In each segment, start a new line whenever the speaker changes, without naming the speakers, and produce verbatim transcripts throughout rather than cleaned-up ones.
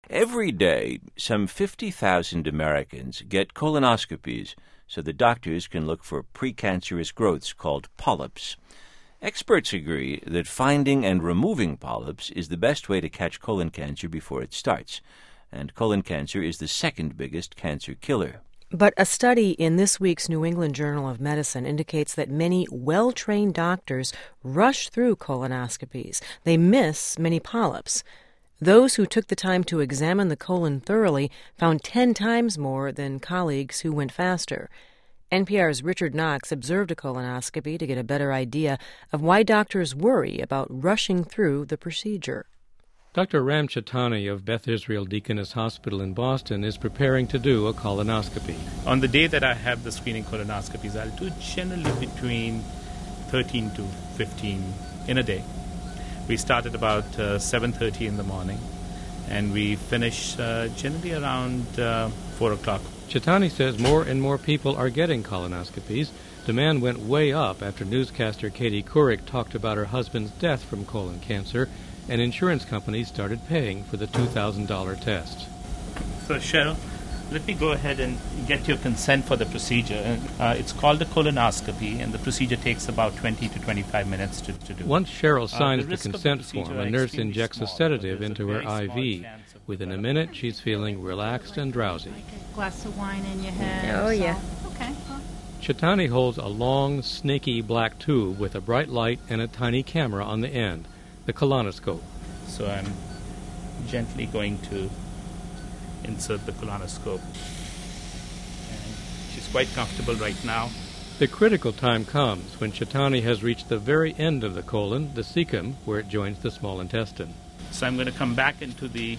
Every day, some fifty thousand Americans get colonoscopies so the doctors can look for precancerous growths called polyps. Experts agree that finding and removing polyps is the best way to catch colon cancer before it starts, and colon cancer is the second biggest cancer killer.
But a study in this week's New England Journal of Medicine indicates that many well-trained doctors rush through colonoscopies. They miss many polyps. Those who took the time to examine the colon thoroughly found ten times more than colleagues who went faster. N P R's Richard Knox observed a colonoscopy to get a better idea of why doctors worry about rushing through the procedure.
Doctor Ram Chaitani of Beth Israel Deaconess Hospital in Boston is preparing to do a colonoscopy.
On the day that I have the screening colonoscopies, I'll do generally between thirteen to fifteen in a day. We start at about uh, seven thirty in the morning, and we finish uh, generally around uh, four o'clock.
Chaitani says more and more people are getting colonoscopies. Demand went way up after newscaster Katie Couric talked about her husband's death from colon cancer, and insurance companies started paying for the two thousand dollars test.
So, Cheryl, let me go ahead and get your consent for the procedure. Uh, it's called a colonoscopy, and the procedure takes about twenty to twenty-five minutes to, to do.
Once Cheryl signs
uh,
the, the consent the form, a nurse injects small, a sedative into her I V. Within a minute, she's feeling relaxed and drowsy.
Like a glass of wine in your head.
Oh, yeah.
Okay. Well.
Chaitani holds a long, snaky black tube with a bright light and a tiny camera on the end, the colonoscope.
So I'm gently going to insert the colonoscope. And she's quite comfortable right now.
The critical time comes when Chaitani has reached the very end of the colon, the cecum, where it joins the small intestine.
So I'm going to come back into the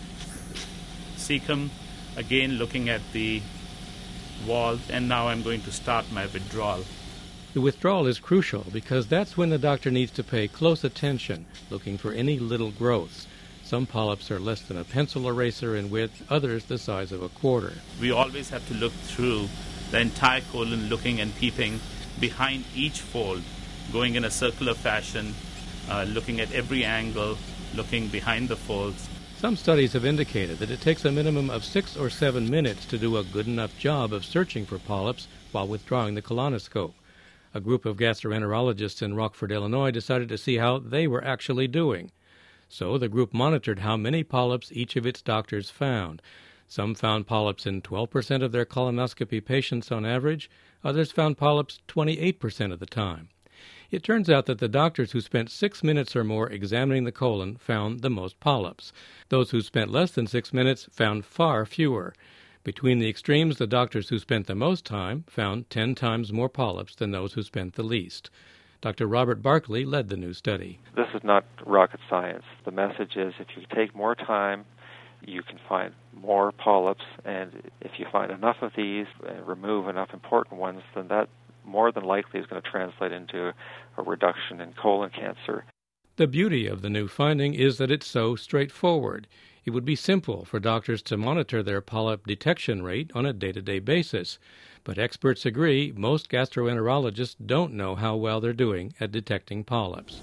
cecum, again looking at the wall, and now I'm going to start my withdrawal.
The withdrawal is crucial because that's when the doctor needs to pay close attention, looking for any little growths. Some polyps are less than a pencil eraser in width, others the size of a quarter.
We always have to look through the entire colon, looking and peeping behind each fold, going in a circular fashion, uh, looking at every angle, looking behind the folds.
Some studies have indicated that it takes a minimum of six or seven minutes to do a good enough job of searching for polyps while withdrawing the colonoscope. A group of gastroenterologists in Rockford, Illinois, decided to see how they were actually doing. So the group monitored how many polyps each of its doctors found. Some found polyps in twelve percent of their colonoscopy patients on average. Others found polyps twenty-eight percent of the time. It turns out that the doctors who spent six minutes or more examining the colon found the most polyps. Those who spent less than six minutes found far fewer. Between the extremes, the doctors who spent the most time found ten times more polyps than those who spent the least. Doctor Robert Barkley led the new study.
This is not rocket science. The message is if you take more time, you can find more polyps, and if you find enough of these and remove enough important ones, then that more than likely is going to translate into a reduction in colon cancer.
The beauty of the new finding is that it's so straightforward. It would be simple for doctors to monitor their polyp detection rate on a day-to-day basis. But experts agree most gastroenterologists don't know how well they're doing at detecting polyps.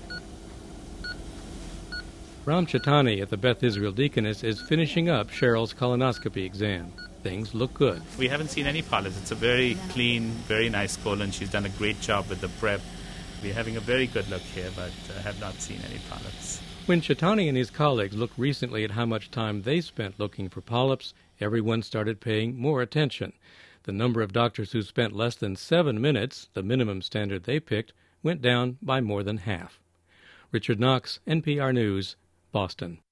Ram Chaitani at the Beth Israel Deaconess is finishing up Cheryl's colonoscopy exam. Things look good.
We haven't seen any polyps. It's a very clean, very nice colon. She's done a great job with the prep. We're having a very good look here, but uh, have not seen any polyps.
When Chaitani and his colleagues looked recently at how much time they spent looking for polyps, everyone started paying more attention. The number of doctors who spent less than seven minutes, the minimum standard they picked, went down by more than half. Richard Knox, N P R News, Boston.